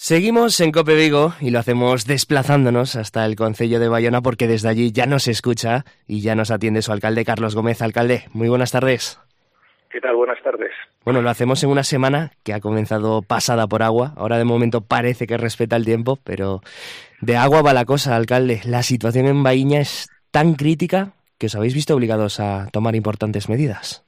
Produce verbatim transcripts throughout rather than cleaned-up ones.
Seguimos en Cope Vigo y lo hacemos desplazándonos hasta el concello de Bayona porque desde allí ya nos escucha y ya nos atiende su alcalde, Carlos Gómez. Alcalde, muy buenas tardes. ¿Qué tal? Buenas tardes. Bueno, lo hacemos en una semana que ha comenzado pasada por agua. Ahora de momento parece que respeta el tiempo, pero de agua va la cosa, alcalde. La situación en Baíña es tan crítica que os habéis visto obligados a tomar importantes medidas.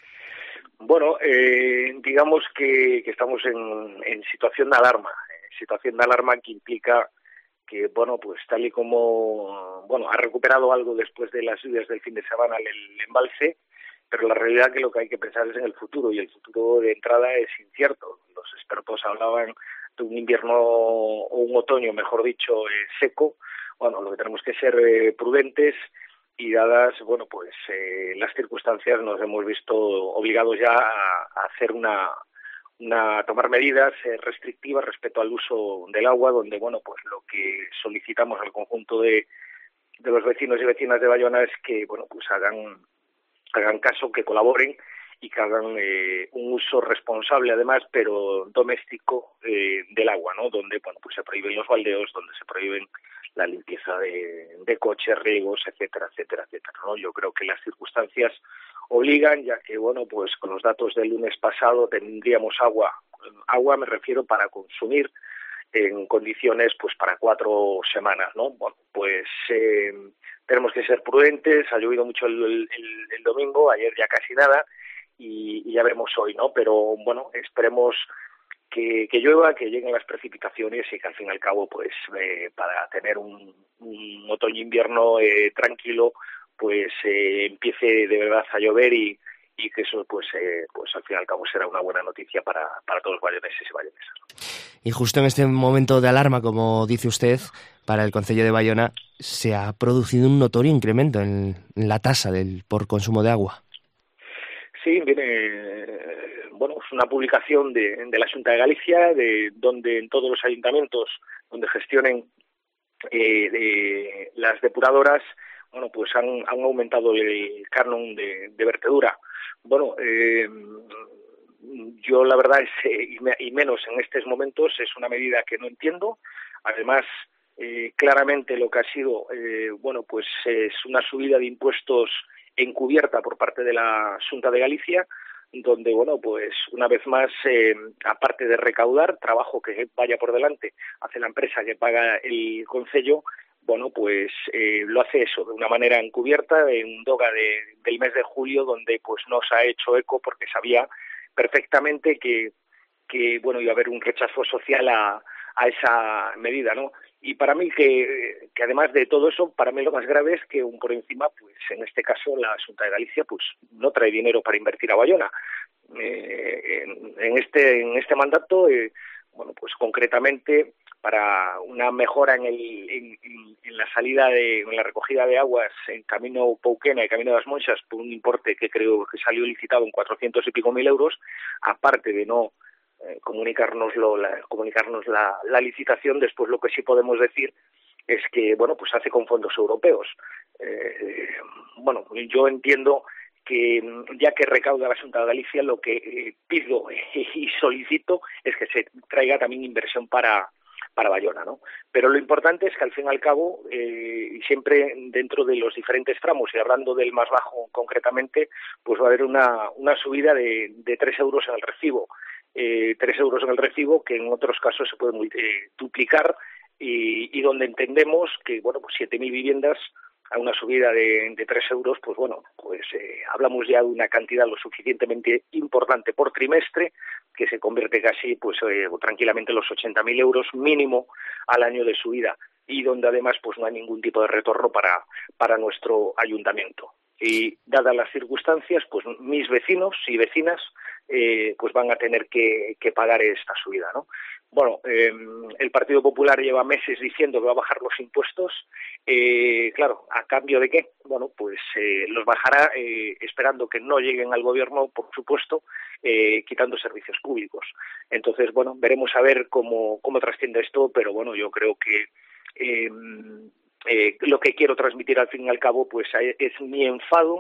Bueno, eh, digamos que, que estamos en, en situación de alarma. Situación de alarma que implica que, bueno, pues tal y como, bueno, ha recuperado algo después de las lluvias del fin de semana el embalse, pero la realidad es que lo que hay que pensar es en el futuro, y el futuro de entrada es incierto. Los expertos hablaban de un invierno o un otoño, mejor dicho, eh, seco. Bueno, lo que tenemos que ser eh, prudentes, y dadas, bueno, pues eh, las circunstancias, nos hemos visto obligados ya a, a hacer una... Una, a tomar medidas eh, restrictivas respecto al uso del agua, donde, bueno, pues lo que solicitamos al conjunto de, de los vecinos y vecinas de Bayona es que, bueno, pues hagan, hagan caso, que colaboren y que hagan eh, un uso responsable, además, pero doméstico eh, del agua, ¿no? Donde, bueno, pues se prohíben los baldeos, donde se prohíben la limpieza de, de coches, riegos, etcétera, etcétera, etcétera, ¿no? Yo creo que las circunstancias obligan, ya que, bueno, pues con los datos del lunes pasado tendríamos agua, agua me refiero para consumir en condiciones pues para cuatro semanas, ¿no? Bueno, pues eh, tenemos que ser prudentes. Ha llovido mucho el, el, el domingo, ayer ya casi nada, y, y ya veremos hoy, ¿no? Pero bueno, esperemos que, que llueva, que lleguen las precipitaciones y que al fin y al cabo, pues eh, para tener un, un otoño-invierno eh, tranquilo, pues eh, empiece de verdad a llover, y, y que eso pues eh, pues al fin y al cabo será una buena noticia para, para todos los bayoneses y bayonesas. Y justo en este momento de alarma, como dice usted, para el concello de Bayona se ha producido un notorio incremento en, en la tasa del por consumo de agua. Sí, viene, bueno, es una publicación de, de la Xunta de Galicia, de donde en todos los ayuntamientos donde gestionen eh, de las depuradoras, bueno, pues han, han aumentado el canon de, de vertedura. Bueno, eh, yo la verdad es, eh, y menos en estos momentos, es una medida que no entiendo. Además, eh, claramente lo que ha sido, eh, bueno, pues es una subida de impuestos encubierta por parte de la Xunta de Galicia, donde, bueno, pues una vez más, eh, aparte de recaudar, trabajo que vaya por delante, hace la empresa que paga el concello, bueno, pues eh, lo hace eso, de una manera encubierta, en doga de, del mes de julio, donde pues no se ha hecho eco porque sabía perfectamente que, que bueno, iba a haber un rechazo social a, a esa medida, ¿no? Y para mí que, que además de todo eso, para mí lo más grave es que un por encima, pues en este caso la Xunta de Galicia pues no trae dinero para invertir a Bayona. Eh, en, en este en este mandato, eh, bueno, pues concretamente para una mejora en, el, en, en la salida de, en la recogida de aguas en Camino Pouquena y Camino de las Monxas, por un importe que creo que salió licitado en cuatrocientos y pico mil euros, aparte de no eh, comunicárnoslo, la, comunicarnos la, la licitación. Después lo que sí podemos decir es que, bueno, pues hace con fondos europeos. Eh, bueno, yo entiendo que ya que recauda la Xunta de Galicia, lo que eh, pido y solicito es que se traiga también inversión para para Bayona, ¿no? Pero lo importante es que al fin y al cabo, eh, y siempre dentro de los diferentes tramos, y hablando del más bajo concretamente, pues va a haber una, una subida de, de tres euros en el recibo. Eh, tres euros en el recibo, que en otros casos se puede eh, duplicar, y, y donde entendemos que, bueno, pues siete mil viviendas a una subida de, de tres euros, pues bueno, pues eh, hablamos ya de una cantidad lo suficientemente importante por trimestre, que se convierte casi, pues eh, tranquilamente en los ochenta mil euros mínimo al año de subida, y donde además pues no hay ningún tipo de retorno para, para nuestro ayuntamiento. Y dadas las circunstancias, pues mis vecinos y vecinas eh, pues van a tener que, que pagar esta subida, ¿no? Bueno, eh, el Partido Popular lleva meses diciendo que va a bajar los impuestos. Eh, claro, ¿a cambio de qué? Bueno, pues eh, los bajará eh, esperando que no lleguen al gobierno, por supuesto, eh, quitando servicios públicos. Entonces, bueno, veremos a ver cómo, cómo trasciende esto, pero bueno, yo creo que eh, eh, lo que quiero transmitir al fin y al cabo pues es mi enfado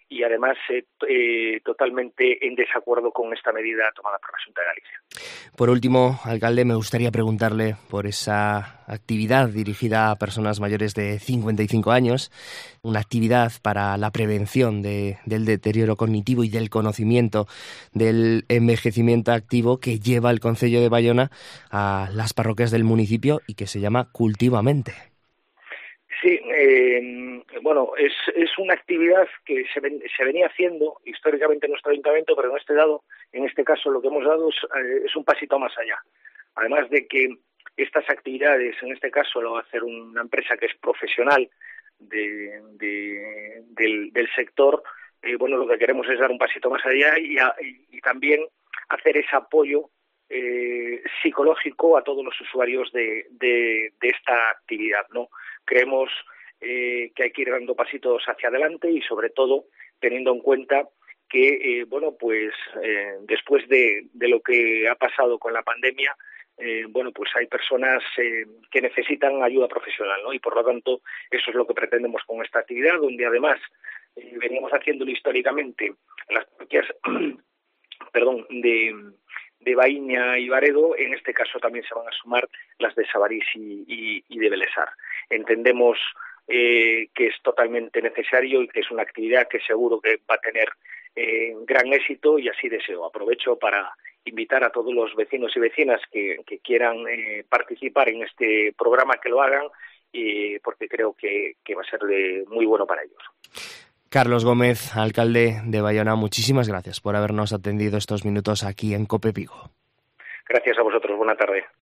y además eh, eh, totalmente en desacuerdo con esta medida tomada por la Xunta de Galicia. Por último, alcalde, me gustaría preguntarle por esa actividad dirigida a personas mayores de cincuenta y cinco años, una actividad para la prevención de, del deterioro cognitivo y del conocimiento del envejecimiento activo que lleva el Concello de Baiona a las parroquias del municipio y que se llama Cultivamente. Sí, eh, bueno, es, es una actividad que se, ven, se venía haciendo históricamente en nuestro ayuntamiento, pero en este dado, en este caso lo que hemos dado es, eh, es un pasito más allá. Además de que estas actividades, en este caso lo va a hacer una empresa que es profesional de, de, del, del sector, eh, bueno, lo que queremos es dar un pasito más allá y, a, y, y también hacer ese apoyo eh, psicológico a todos los usuarios de, de, de esta actividad, ¿no? Creemos eh, que hay que ir dando pasitos hacia adelante y sobre todo teniendo en cuenta que, eh, bueno, pues eh, después de, de lo que ha pasado con la pandemia, eh, bueno, pues hay personas eh, que necesitan ayuda profesional, ¿no? Y por lo tanto eso es lo que pretendemos con esta actividad, donde además eh, veníamos haciéndolo históricamente en las parroquias, perdón, de... de Baíña y Baredo, en este caso también se van a sumar las de Sabarís y, y, y de Belesar. Entendemos eh, que es totalmente necesario y que es una actividad que seguro que va a tener eh, gran éxito y así deseo. Aprovecho para invitar a todos los vecinos y vecinas que, que quieran eh, participar en este programa que lo hagan, eh, porque creo que, que va a ser de muy bueno para ellos. Carlos Gómez, alcalde de Baiona, muchísimas gracias por habernos atendido estos minutos aquí en COPE Vigo. Gracias a vosotros, buena tarde.